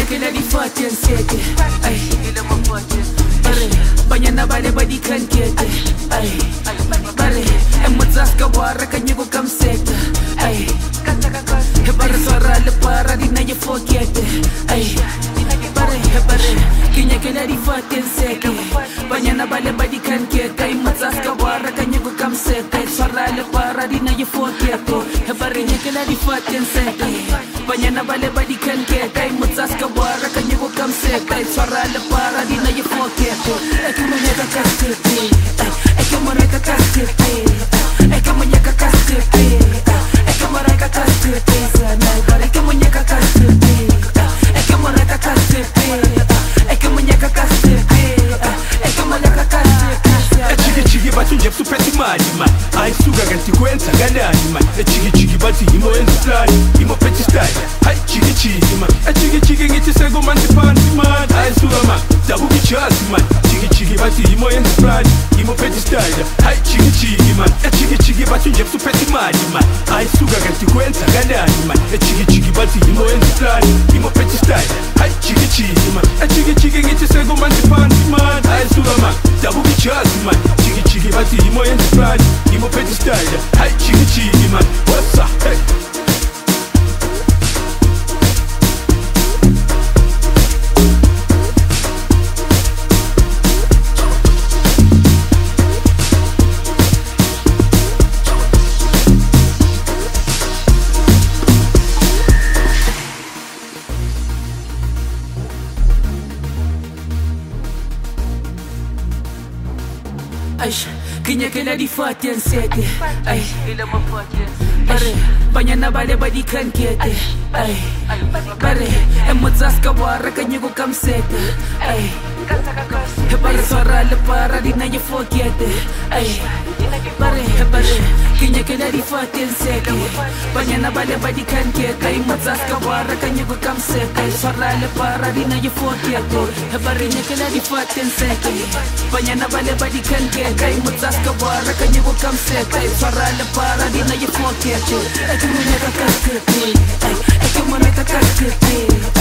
ke la di fate nsete ai bare banyana bale ba di kankete ai bare emotsaska wara ka nyego kamseta ai he bare swara le para di na ye forget ai bare kinya ke la di fate nsete banyana bale ba di kankete ai motsaska wara ka nyego kamseta swara le para di na ye forget he bare nya ke la di fate nsete banyana bale ba di kankete ai motsaska wara ka nyego kamseta swara le para di na ye forget come on, nigga, cast it, come on, nigga, cast it, come on, nigga, cast it, come on, nigga, cast it, come on, nigga, cast it, come on, nigga, cast it, come on, nigga, cast it, come on, nigga, cast it. Chigi batu nje supeti mali man. Ai suga ganti kwenta ganani man. Chigi batu imo enzi plani, imo peti style. Hai chigi man. Chigi ngiti sego man tipanti man. Ai suga man, dabu kichasi man. Chigi batu imo enzi plani, imo peti style. Hai chigi man. Chigi batu nje supeti mali man. Ai suga ganti kwenta ganani man. Chigi batu imo enzi plani, imo peti style. Hai chigi man. Chigi ngiti sego man tipanti man. Ai suga man, dabu kichasi man. Chigi bati imo enzi plani, imo peti style. Hai chigi man. What's up? Hey. Kinya ke la di fate nsete ai bare banyana bale ba di kankete ai bare emotsaska wara ka nyego kamsete ai bare swara le para di na ye forget ai bare kinya ke la di fate nsete banyana bale ba di kankete ai motsaska wara ka nyego kamsete swara le para di na ye forget bare nya ke la di fate nsete banyana bale ba di kankete ai motsaska wara ka nyego kamsete swara le para di na ye forget come on, nigga, cast it, come on, nigga, cast it,